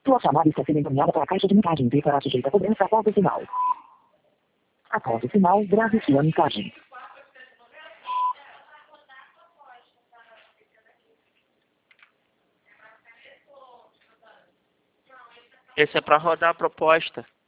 Sua chamada está sendo encaminhada para a caixa de mensagem e será sujeita a cobrança após o sinal. Após o sinal, grave sua mensagem. Esse é para rodar a proposta.